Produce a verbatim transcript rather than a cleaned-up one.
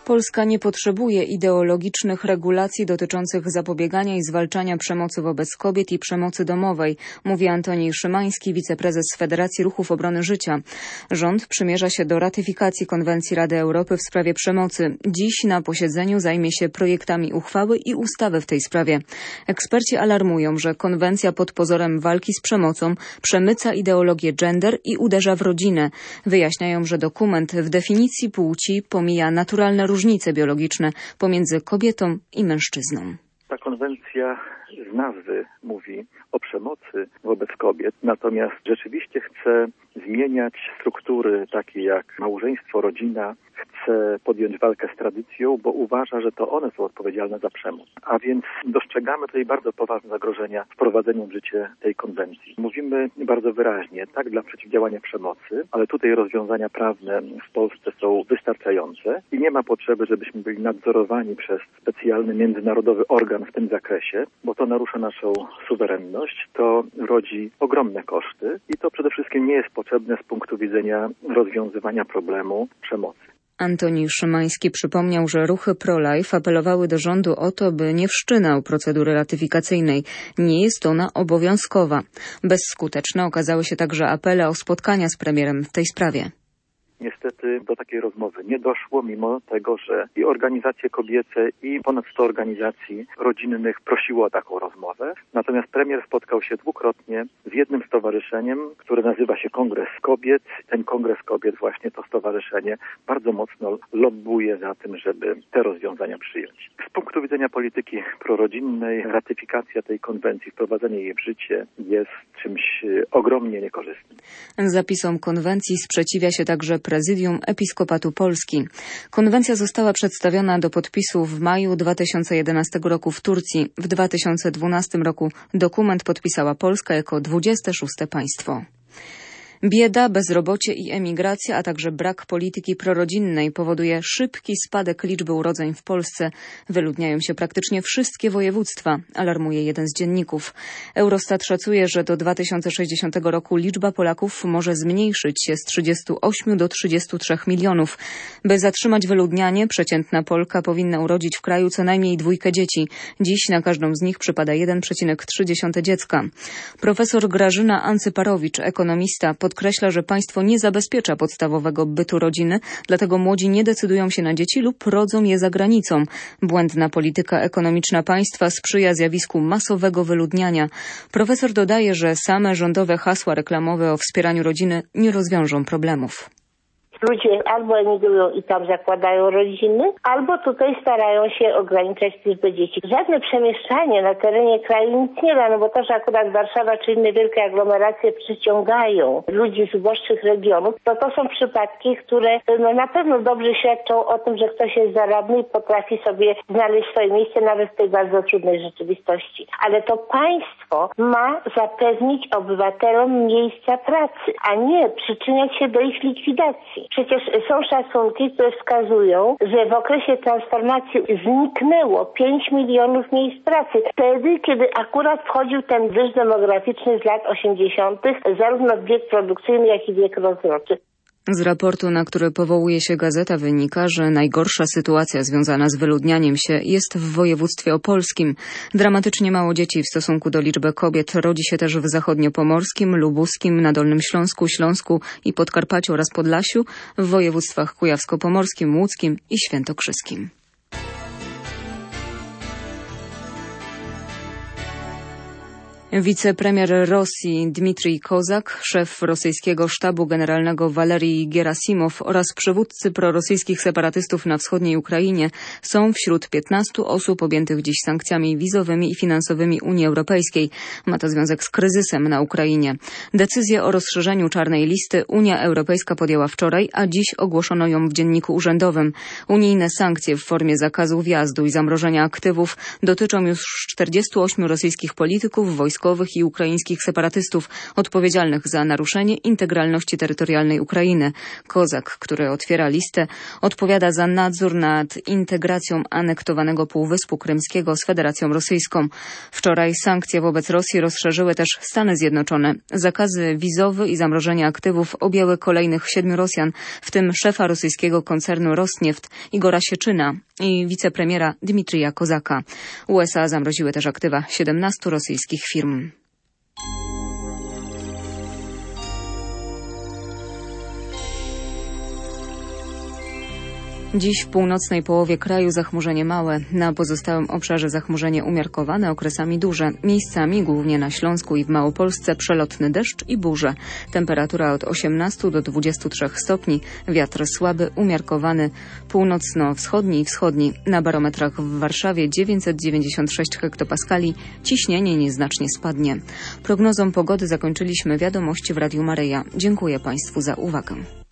Polska nie potrzebuje ideologicznych regulacji dotyczących zapobiegania i zwalczania przemocy wobec kobiet i przemocy domowej, mówi Antoni Szymański, wiceprezes Federacji Ruchów Obrony Życia. Rząd przymierza się do ratyfikacji Konwencji Rady Europy w sprawie przemocy. Dziś na posiedzeniu zajmie się projektami uchwały i ustawy w tej sprawie. Eksperci alarmują, że konwencja pod pozorem walki z przemocą przemyca ideologię gender i uderza w rodzinę. Wyjaśniają, że dokument w definicji płci pomija naturalne różnice biologiczne pomiędzy kobietą i mężczyzną. Ta konwencja z nazwy mówi o przemocy wobec kobiet, natomiast rzeczywiście chce zmieniać struktury takie jak małżeństwo, rodzina, chce podjąć walkę z tradycją, bo uważa, że to one są odpowiedzialne za przemoc. A więc dostrzegamy tutaj bardzo poważne zagrożenia wprowadzeniem w życie tej konwencji. Mówimy bardzo wyraźnie, tak, dla przeciwdziałania przemocy, ale tutaj rozwiązania prawne w Polsce są wystarczające i nie ma potrzeby, żebyśmy byli nadzorowani przez specjalny międzynarodowy organ w tym zakresie, bo to narusza naszą suwerenność, to rodzi ogromne koszty i to przede wszystkim nie jest potrzebne z punktu widzenia rozwiązywania problemu przemocy. Antoni Szymański przypomniał, że ruchy pro-life apelowały do rządu o to, by nie wszczynał procedury ratyfikacyjnej. Nie jest ona obowiązkowa. Bezskuteczne okazały się także apele o spotkania z premierem w tej sprawie. Niestety do takiej rozmowy nie doszło, mimo tego, że i organizacje kobiece, i ponad sto organizacji rodzinnych prosiło o taką rozmowę. Natomiast premier spotkał się dwukrotnie z jednym stowarzyszeniem, które nazywa się Kongres Kobiet. Ten Kongres Kobiet, właśnie to stowarzyszenie, bardzo mocno lobbuje za tym, żeby te rozwiązania przyjąć. Z punktu widzenia polityki prorodzinnej ratyfikacja tej konwencji, wprowadzenie jej w życie jest czymś ogromnie niekorzystnym. Zapisom konwencji sprzeciwia się także Prezydium Episkopatu Polski. Konwencja została przedstawiona do podpisu w maju dwa tysiące jedenastego roku w Turcji. W dwa tysiące dwunastym roku dokument podpisała Polska jako dwudzieste szóste państwo. Bieda, bezrobocie i emigracja, a także brak polityki prorodzinnej powoduje szybki spadek liczby urodzeń w Polsce. Wyludniają się praktycznie wszystkie województwa, alarmuje jeden z dzienników. Eurostat szacuje, że do dwa tysiące sześćdziesiątego roku liczba Polaków może zmniejszyć się z trzydziestu ośmiu do trzydziestu trzech milionów. By zatrzymać wyludnianie, przeciętna Polka powinna urodzić w kraju co najmniej dwójkę dzieci. Dziś na każdą z nich przypada jeden przecinek trzy dziecka. Profesor Grażyna Ancyparowicz, ekonomista, podkreśla, że państwo nie zabezpiecza podstawowego bytu rodziny, dlatego młodzi nie decydują się na dzieci lub rodzą je za granicą. Błędna polityka ekonomiczna państwa sprzyja zjawisku masowego wyludniania. Profesor dodaje, że same rządowe hasła reklamowe o wspieraniu rodziny nie rozwiążą problemów. Ludzie albo emigrują i tam zakładają rodziny, albo tutaj starają się ograniczać liczbę dzieci. Żadne przemieszczanie na terenie kraju nic nie da, no bo to, że akurat Warszawa czy inne wielkie aglomeracje przyciągają ludzi z uboższych regionów, to to są przypadki, które no, na pewno dobrze świadczą o tym, że ktoś jest zaradny i potrafi sobie znaleźć swoje miejsce nawet w tej bardzo trudnej rzeczywistości. Ale to państwo ma zapewnić obywatelom miejsca pracy, a nie przyczyniać się do ich likwidacji. Przecież są szacunki, które wskazują, że w okresie transformacji zniknęło pięć milionów miejsc pracy. Wtedy, kiedy akurat wchodził ten wyż demograficzny z lat osiemdziesiątych, zarówno w wiek produkcyjny, jak i wiek rozrodczy. Z raportu, na który powołuje się gazeta, wynika, że najgorsza sytuacja związana z wyludnianiem się jest w województwie opolskim. Dramatycznie mało dzieci w stosunku do liczby kobiet rodzi się też w zachodniopomorskim, lubuskim, na Dolnym Śląsku, Śląsku i Podkarpaciu oraz Podlasiu, w województwach kujawsko-pomorskim, łódzkim i świętokrzyskim. Wicepremier Rosji Dmitrij Kozak, szef rosyjskiego sztabu generalnego Walerij Gerasimow oraz przywódcy prorosyjskich separatystów na wschodniej Ukrainie są wśród piętnastu osób objętych dziś sankcjami wizowymi i finansowymi Unii Europejskiej. Ma to związek z kryzysem na Ukrainie. Decyzję o rozszerzeniu czarnej listy Unia Europejska podjęła wczoraj, a dziś ogłoszono ją w dzienniku urzędowym. Unijne sankcje w formie zakazu wjazdu i zamrożenia aktywów dotyczą już czterdziestu ośmiu rosyjskich polityków, wojskowych wojskowych i ukraińskich separatystów odpowiedzialnych za naruszenie integralności terytorialnej Ukrainy. Kozak, który otwiera listę, odpowiada za nadzór nad integracją anektowanego Półwyspu Krymskiego z Federacją Rosyjską. Wczoraj sankcje wobec Rosji rozszerzyły też Stany Zjednoczone. Zakazy wizowe i zamrożenie aktywów objęły kolejnych siedmiu Rosjan, w tym szefa rosyjskiego koncernu Rosnieft Igora Sieczyna i wicepremiera Dmitrija Kozaka. U S A zamroziły też aktywa siedemnastu rosyjskich firm. Dziś w północnej połowie kraju zachmurzenie małe, na pozostałym obszarze zachmurzenie umiarkowane, okresami duże. Miejscami, głównie na Śląsku i w Małopolsce, przelotny deszcz i burze. Temperatura od osiemnastu do dwudziestu trzech stopni, wiatr słaby, umiarkowany, północno-wschodni i wschodni. Na barometrach w Warszawie dziewięćset dziewięćdziesiąt sześć hektopaskali, ciśnienie nieznacznie spadnie. Prognozą pogody zakończyliśmy wiadomości w Radiu Maryja. Dziękuję Państwu za uwagę.